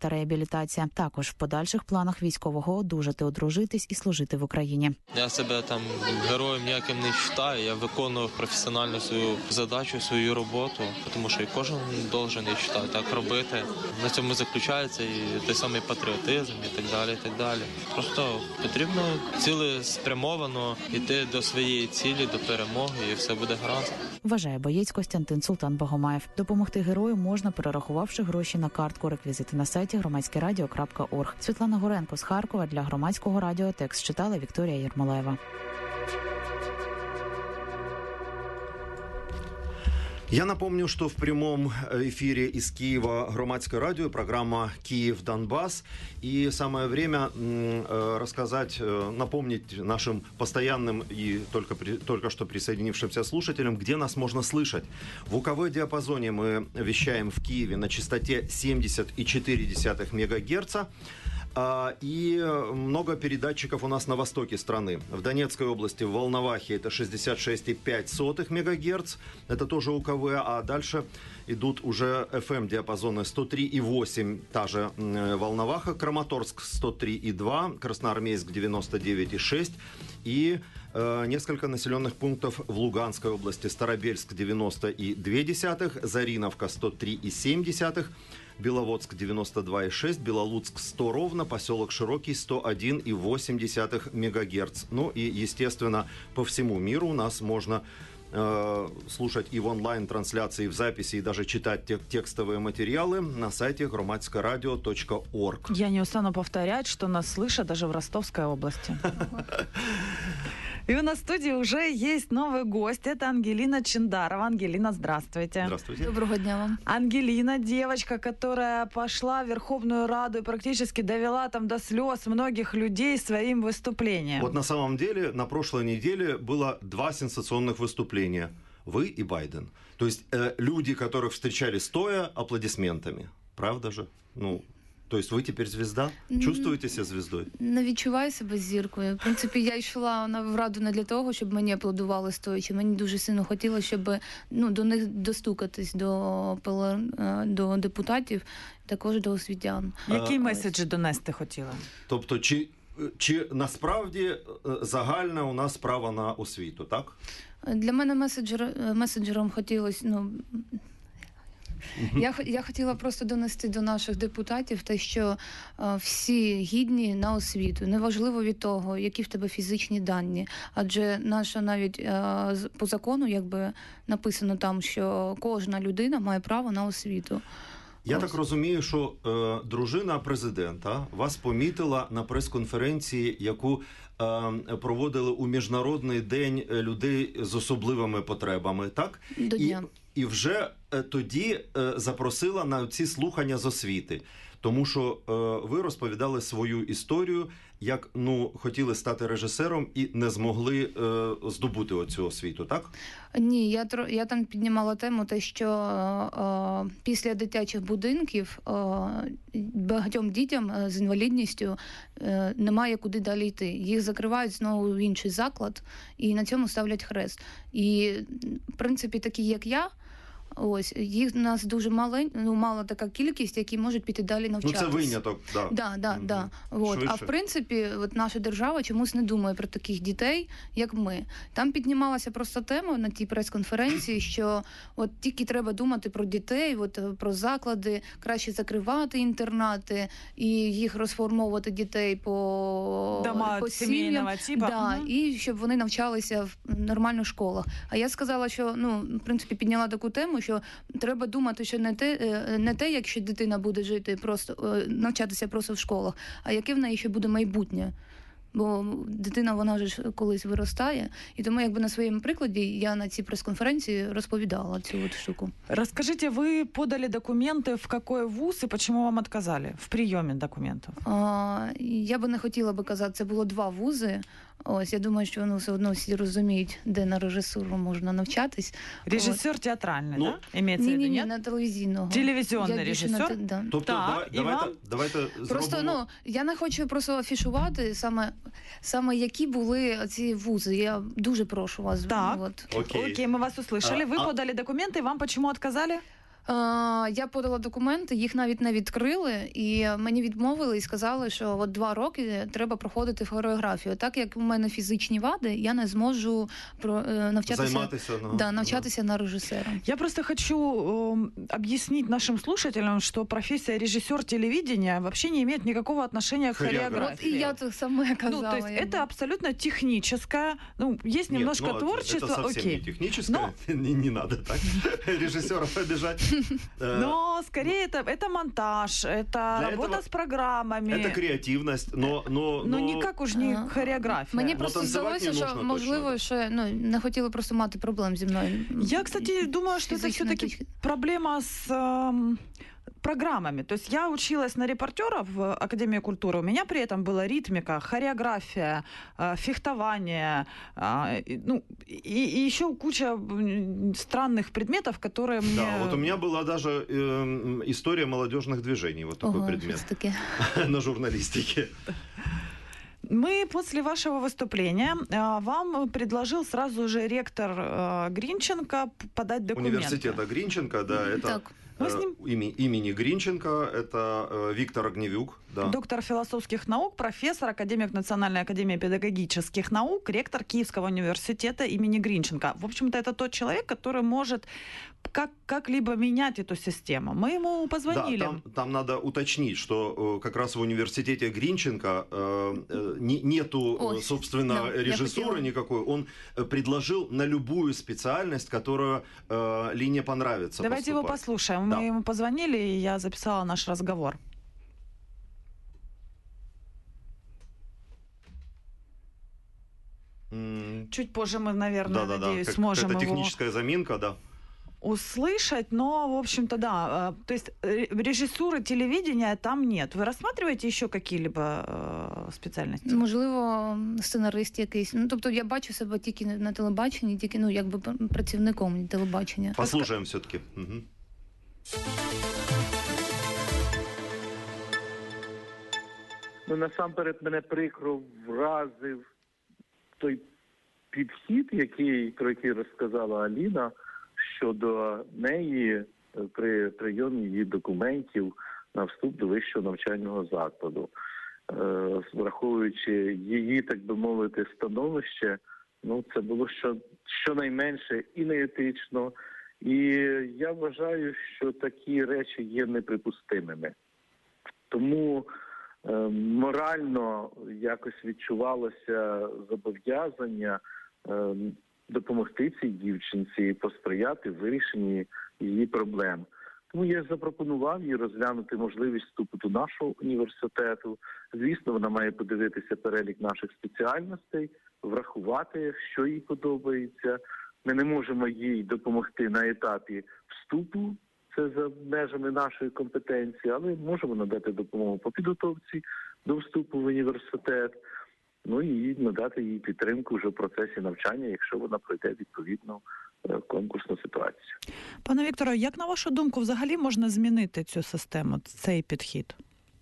реабілітація. Також в подальших планах військового одужати, одружитись і служити в Україні. Я себе там героєм ніяким не вважаю, я виконую професіонально свою задачу, свою роботу, тому що і кожен должен, я вважаю, так робити. На цьому заключається і той самий патріотизм і так далі, і так далі. Просто потрібно цілеспрямовано йти до своєї цілі, до перемоги, і все буде гаразд. Вважає боєць Костянтин Султан-Багомаєв. Допомогти герою можна, перерахувавши гроші на картку. Реквізити на сайті громадськерадіо.орг. Світлана Горенко з Харкова для Громадського радіо. Текст читала Вікторія Єрмолаєва. Я напомню, что в прямом эфире из Киева Громадское радио, программа «Киев-Донбасс». И самое время рассказать, напомнить нашим постоянным и только что присоединившимся слушателям, где нас можно слышать. В УКВ-диапазоне мы вещаем в Киеве на частоте 70,4 МГц. И много передатчиков у нас на востоке страны. В Донецкой области, в Волновахе, это 66,5 МГц. Это тоже УКВ. А дальше идут уже FM-диапазоны 103,8. Та же Волноваха. Краматорск 103,2. Красноармейск 99,6. И несколько населенных пунктов в Луганской области. Старобельск 90,2. Зариновка 103,7. Беловодск 92,6, Белолуцк 100 ровно, поселок Широкий 101,8 МГц. Ну и, естественно, по всему миру у нас можно слушать и в онлайн-трансляции, и в записи, и даже читать текстовые материалы на сайте громадскорадио.орг. Я не устану повторять, что нас слышат даже в Ростовской области. И у нас в студии уже есть новый гость. Это Ангелина Чиндарова. Ангелина, здравствуйте. Здравствуйте. Доброго дня вам. Ангелина, девочка, которая пошла в Верховную Раду и практически довела там до слез многих людей своим выступлением. Вот на самом деле на прошлой неделе было 2 сенсационных выступления. Вы и Байден. То есть люди, которых встречали стоя, аплодисментами. Правда же? Ну, то есть ви тепер звізда? Чувствуєте себе звіздою? Не відчуваю себе зіркою. В принципі, я йшла в Раду не для того, щоб мені аплодували стоячи. Мені дуже сильно хотілося, щоб до них достукатись, до депутатів, також до освітян. Який меседж донести хотіла? Тобто, чи насправді загальне у нас право на освіту, так? Для мене меседжером хотілося, Я хотіла просто донести до наших депутатів те, що всі гідні на освіту. Неважливо від того, які в тебе фізичні дані. Адже наша навіть по закону написано там, що кожна людина має право на освіту. Я так розумію, що дружина президента вас помітила на прес-конференції, яку проводили у Міжнародний день людей з особливими потребами, так? До дня. І вже тоді запросила на ці слухання з освіти. Тому що ви розповідали свою історію, як хотіли стати режисером і не змогли здобути оцю освіту, так? Ні, я там піднімала тему, те, що після дитячих будинків багатьом дітям з інвалідністю немає куди далі йти. Їх закривають знову в інший заклад і на цьому ставлять хрест. І, в принципі, такі, як я, їх у нас дуже мала така кількість, які можуть піти далі навчатися. Це виняток, так. Да. А в принципі, наша держава чомусь не думає про таких дітей, як ми. Там піднімалася просто тема на тій прес-конференції, що тільки треба думати про дітей, про заклади, краще закривати інтернати і їх розформовувати дітей по сім'ям. І щоб вони навчалися в нормальних школах. А я сказала, що, в принципі, підняла таку тему, що треба думати, що не те, якщо дитина буде жити, просто навчатися просто в школах, а яке в неї ще буде майбутнє. Бо дитина, вона ж колись виростає. І тому на своєму прикладі я на цій прес-конференції розповідала цю штуку. Расскажите, вы подали документы в какой вуз и почему вам отказали в приеме документов? Я би не хотіла би казати, це було 2 вузи. Я думаю, що все одно всі розуміють, де на режисуру можна навчатись. Режисер театральний, так? Имеется в виду, ні, на телевізійного. Телевізійний режисер? Тобто, давайте просто, зробимо... я не хочу просто афішувати саме які були ці вузи. Я дуже прошу вас. Так, окей, ми вас услышали. Ви подали документи, і вам почему отказали? Я подала документи, їх навіть не відкрили, і мені відмовили і сказали, що от 2 роки треба проходити хореографію. Так як у мене фізичні вади, я не зможу навчатися на режисера. Я просто хочу объяснить нашим слушателям, что профессия режиссер телевидения вообще не имеет никакого отношения к хореографии. Вот и я то самое казала. То есть это абсолютно техническое, есть немножко творчества. Это совсем не техническое, не надо так режиссеров обижать. Но скорее это монтаж, это работа с программами. Это креативность, но никак уж не хореографія. Мені просто здалося, що, можливо, що не хотіли просто мати проблем зі мною. Я, кстати, думаю, что это все-таки проблема с программами. То есть я училась на репортера в Академии культуры. У меня при этом была ритмика, хореография, фехтование, и еще куча странных предметов, которые мне... Да, вот у меня была даже история молодежных движений, вот такой предмет на журналистике. Мы после вашего выступления вам предложил сразу же ректор Гринченко подать документы. Университета Гринченко, да, это... Имени Гринченко, это Виктор Огневюк. Да. Доктор философских наук, профессор, академик Национальной академии педагогических наук, ректор Киевского университета имени Гринченко. В общем-то, это тот человек, который может как-либо менять эту систему. Мы ему позвонили. Да, там надо уточнить, что как раз в университете Гринченко нету, собственно, режиссуры никакой. Он предложил на любую специальность, которая Лине понравится. Давайте его послушаем. Мы ему позвонили, и я записала наш разговор. Чуть позже мы, наверное, надеюсь, сможем его... Это техническая заминка, да. Услышать, но, в общем-то, да. То есть режиссуры телевидения там нет. Ви розглядаєте ще які-либо спеціальності? Можливо, сценарист якийсь. Тобто я бачу себе тільки на телебаченні, тільки, якби працівником телебачення. Послухаємо все-таки. Насамперед мене прикро вразив той підхід, про який розказала Аліна, щодо неї при прийомі її документів на вступ до вищого навчального закладу. Враховуючи її, так би мовити, становище, це було щонайменше і неетично. І я вважаю, що такі речі є неприпустимими. Тому морально якось відчувалося зобов'язання допомогти цій дівчинці і посприяти вирішенні її проблем. Тому я запропонував їй розглянути можливість вступу до нашого університету. Звісно, вона має подивитися перелік наших спеціальностей, врахувати, що їй подобається. Ми не можемо їй допомогти на етапі вступу, це за межами нашої компетенції, але можемо надати допомогу по підготовці до вступу в університет, і надати їй підтримку вже в процесі навчання, якщо вона пройде відповідну конкурсну ситуацію. Пане Вікторе, як на вашу думку взагалі можна змінити цю систему, цей підхід?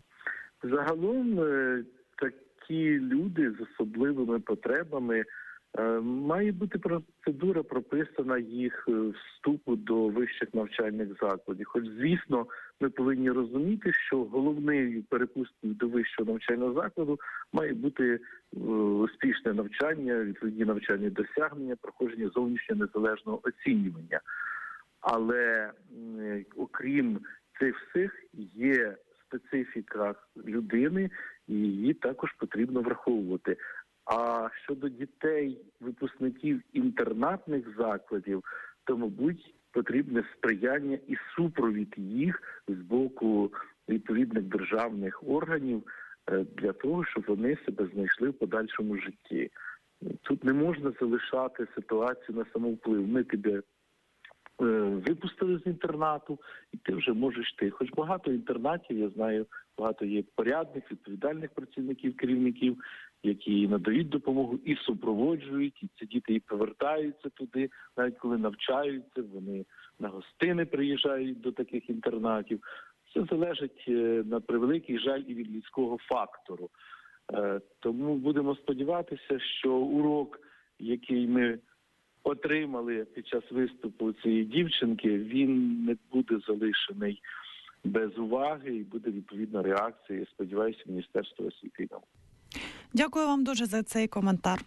Загалом такі люди з особливими потребами, має бути процедура прописана їх вступу до вищих навчальних закладів. Хоч, звісно, ми повинні розуміти, що головною перепусткою до вищого навчального закладу має бути успішне навчання, відповідні навчальні досягнення, проходження зовнішнього незалежного оцінювання. Але окрім цих всіх є специфіка людини, і її також потрібно враховувати. А щодо дітей, випускників інтернатних закладів, то, мабуть, потрібне сприяння і супровід їх з боку відповідних державних органів для того, щоб вони себе знайшли в подальшому житті. Тут не можна залишати ситуацію на самовплив. Ми тебе випустили з інтернату, і ти вже можеш йти. Хоч багато інтернатів, я знаю, багато є порядних, відповідальних працівників, керівників, які надають допомогу і супроводжують, і ці діти і повертаються туди, навіть коли навчаються, вони на гостини приїжджають до таких інтернатів. Це залежить, на превеликий жаль, і від людського фактору. Тому будемо сподіватися, що урок, який ми отримали під час виступу цієї дівчинки, він не буде залишений без уваги і буде відповідна реакція. Сподіваюся, Міністерство освіти і науки. Дякую вам дуже за цей коментар.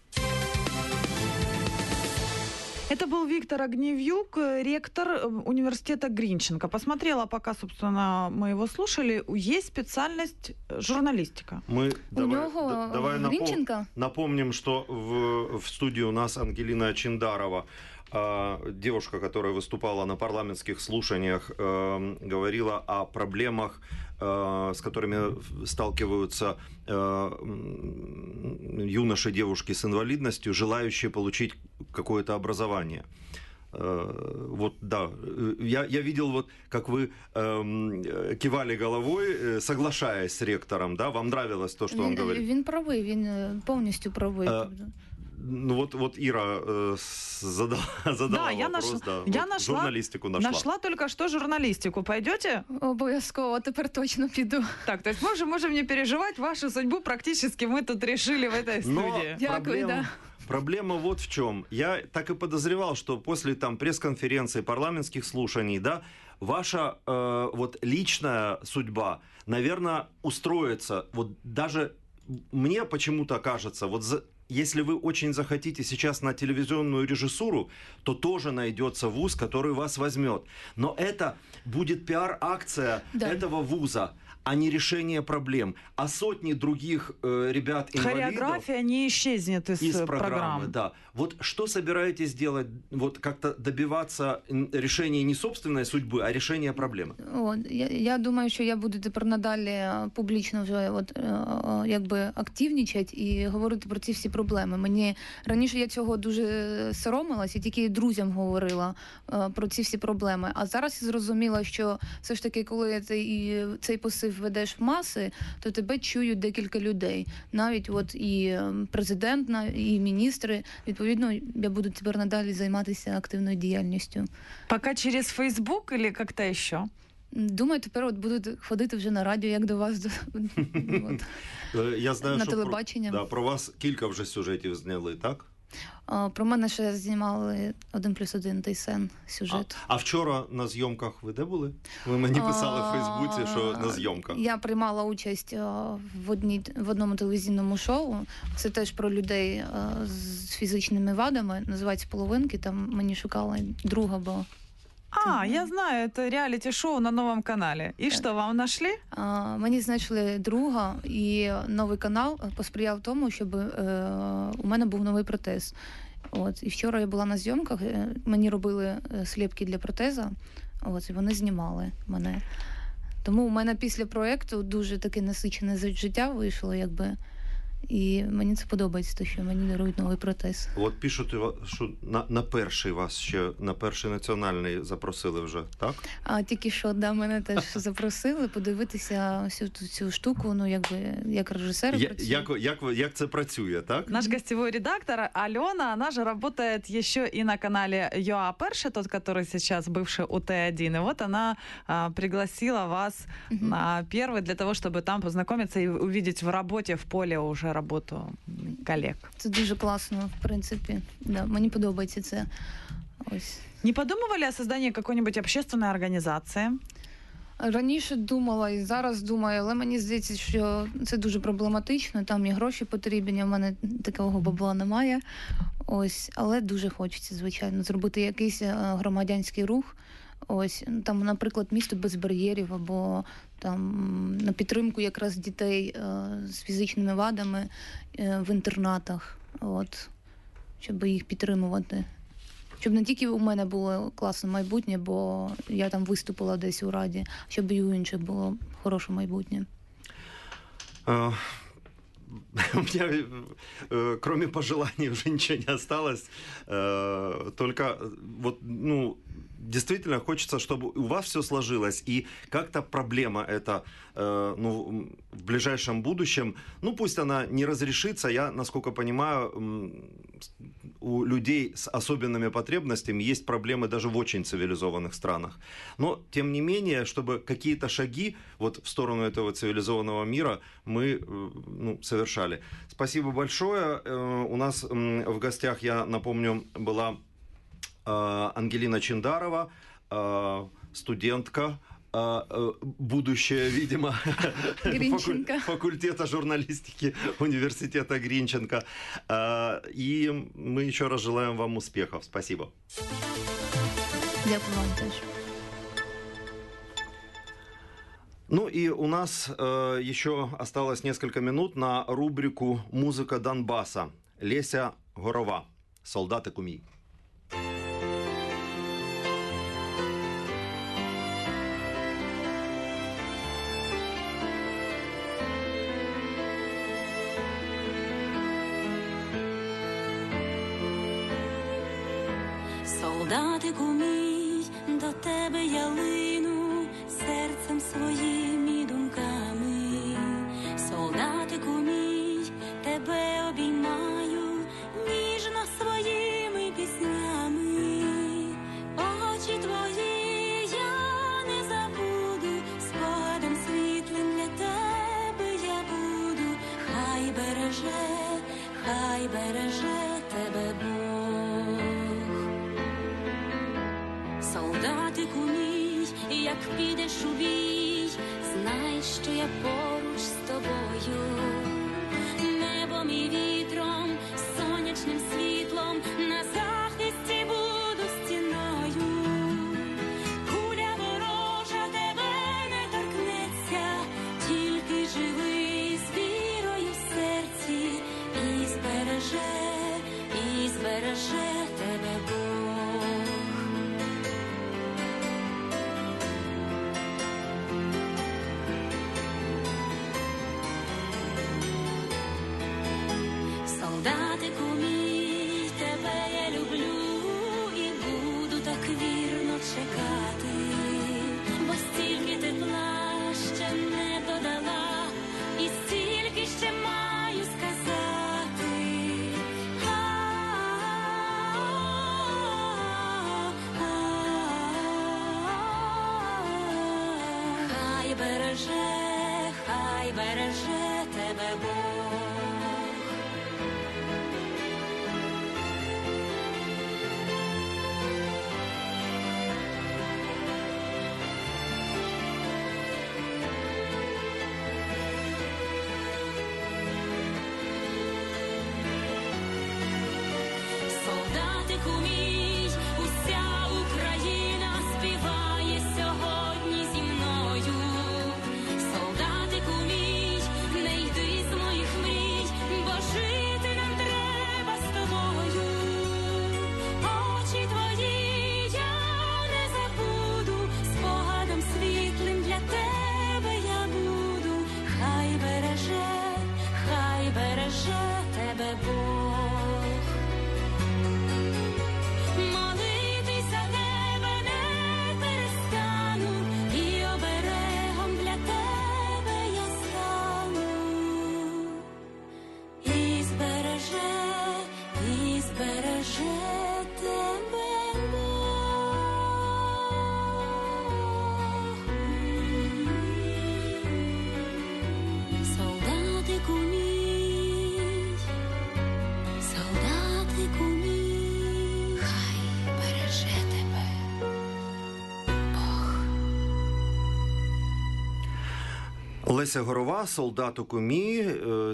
Это был Виктор Огневюк, ректор университета Гринченко. Посмотрела, пока, собственно, мы его слушали, есть специальность журналистика. Мы давай напомним, что в студии у нас Ангелина Чиндарова, девушка, которая выступала на парламентских слушаниях, говорила о проблемах, с которыми сталкиваются юноши, девушки с инвалидностью, желающие получить какое-то образование. Вот, да, я видел, вот, как вы кивали головой, соглашаясь с ректором, да, вам нравилось то, что он говорит? Він правий, він повністю правий. Ну вот Ира задала вопрос, журналистику нашла. Нашла только что журналистику. Пойдете? Обов'язково, тепер точно піду. Так, то есть мы же можем не переживать, вашу судьбу практически мы тут решили в этой студии. Дякую, да. Проблема вот в чем. Я так и подозревал, что после там пресс-конференции, парламентских слушаний, да, ваша вот личная судьба, наверное, устроится. Вот даже мне почему-то кажется, вот если вы очень захотите сейчас на телевизионную режиссуру, то тоже найдется вуз, который вас возьмет. Но это будет пиар-акция этого вуза, а не решение проблем. А сотни других ребят-инвалидов... Хореография не исчезнет из программы. Да. Вот что собираетесь делать? Вот как-то добиваться решения не собственной судьбы, а решения проблеми? Я думаю, що я буду тепер надалі публічно вже якби активнічати і говорити про ці всі проблеми. Раніше я цього дуже соромилась і тільки друзям говорила про ці всі проблеми. А зараз я зрозуміла, що все ж таки, коли цей посив ведеш в маси, то тебе чують декілька людей. Навіть от і президент, і міністри. Відповідно, я буду тепер надалі займатися активною діяльністю. Поки через Фейсбук или як-то ще? Думаю, тепер от буду ходити вже на радіо, як до вас. Я знаю, на телебачення. Про вас кілька вже сюжетів зняли, так? Про мене ще знімали 1+1 Тайсен сюжет. А вчора на зйомках ви де були? Ви мені писали в Фейсбуці, що на зйомках. Я приймала участь в одному телевізійному шоу. Це теж про людей з фізичними вадами. Називається «Половинки». Там мені шукали друга, бо... Я знаю, это реалити-шоу на Новому каналі. І що, вам знайшли? Мені знайшли друга, і новий канал посприяв тому, щоб у мене був новий протез. І вчора я була на зйомках, мені робили сліпки для протеза, і вони знімали мене. Тому у мене після проєкту дуже таке насичене життя вийшло, якби. І мені це подобається, те, що мені дарують новий протез. От пишуть, що на перший вас ще, на перший національний запросили вже, так? Тільки що, да, мене теж запросили подивитися всю цю штуку, ну, якби, як режисер працює. Як це працює, так? Наш гостевой редактор Алена, она же работает еще и на канале ЮА Перше, тот, который сейчас бывший УТ-1. И вот она пригласила вас на первый для того, чтобы там познакомиться и увидеть в работе, в поле уже роботу колег. Це дуже класно, в принципі. Да, мені подобається це. Ось. Не подумывали о создании какой-нибудь общественной организации? Раніше думала і зараз думаю, але мені здається, що це дуже проблематично. Там і гроші потрібні, а в мене такого бабла немає. Ось, але дуже хочеться, звичайно, зробити якийсь громадянський рух. Ось, там, наприклад, місто без бар'єрів, або там на підтримку якраз дітей з фізичними вадами в інтернатах, щоб їх підтримувати. Щоб не тільки у мене було класне майбутнє, бо я там виступила десь у Раді, щоб і у інших було хороше майбутнє. У меня, кроме пожеланий, уже ничего не осталось. Только вот, ну, действительно хочется, чтобы у вас все сложилось, и как-то проблема эта, ну, в ближайшем будущем, ну, пусть она не разрешится, я, насколько понимаю, у людей с особенными потребностями есть проблемы даже в очень цивилизованных странах. Но, тем не менее, чтобы какие-то шаги вот в сторону этого цивилизованного мира мы совершали. Спасибо большое. У нас в гостях, я напомню, была Ангелина Чиндарова, студентка, будущее, видимо, факультета журналистики университета Гринченко. И мы еще раз желаем вам успехов. Спасибо. Дякую вам теж. Ну и у нас еще осталось несколько минут на рубрику «Музыка Донбасса». Леся Горова, «Солдати Кумій». Солдатику мій, до тебе я лину серцем своїм і думками. Солдатику мій, тебе обіймаю ніжно своїми піснями. Очі твої я не забуду, спогадом світлим для тебе я буду. Хай береже тебе Бог. Солдатику мій, як підеш у бій, знай, що я поруч з тобою. Небом і вітром, сонячним світлом, на захисті буду стіною. Куля ворожа тебе не торкнеться, тільки живи з вірою в серці, і збереже тебе Бог. Солдатику мій, тебе я люблю і буду так вірно чекати, бо стільки тепла ще не додала, і стільки ще маю сказати. Хай береже тебе Бог. Солдатику мій, уся Україна співає сьогодні зі мною. Солдатику мій, не йди з моїх мрій, бо жити нам треба з тобою. Очі твої я не забуду, спогадом світлим для тебе я буду. Хай береже тебе Бог. Молитися тебе не перестану, і оберегом для тебе я стану. І збереже тебе Бог. Солдатику мій, солдатику мій, хай береже тебе Бог. Леся Горова, «Солдату Кумі».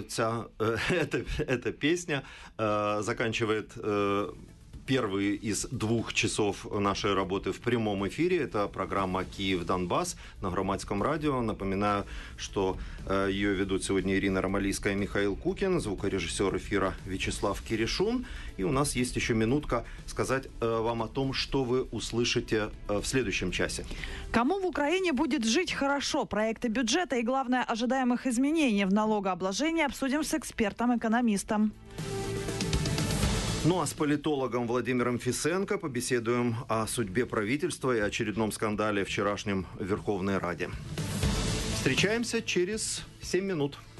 Эта песня заканчивает первый из 2 часов нашей работы в прямом эфире. Это программа «Киев-Донбасс» на Громадском радио. Напоминаю, что ее ведут сегодня Ирина Ромалийская и Михаил Кукин, звукорежиссер эфира Вячеслав Киришун. И у нас есть еще минутка сказать вам о том, что вы услышите в следующем часе. Кому в Украине будет жить хорошо? Проекты бюджета и, главное, ожидаемых изменений в налогообложении обсудим с экспертом-экономистом. Ну а с политологом Владимиром Фисенко побеседуем о судьбе правительства и очередном скандале вчерашнем в Верховной Раде. Встречаемся через 7 минут.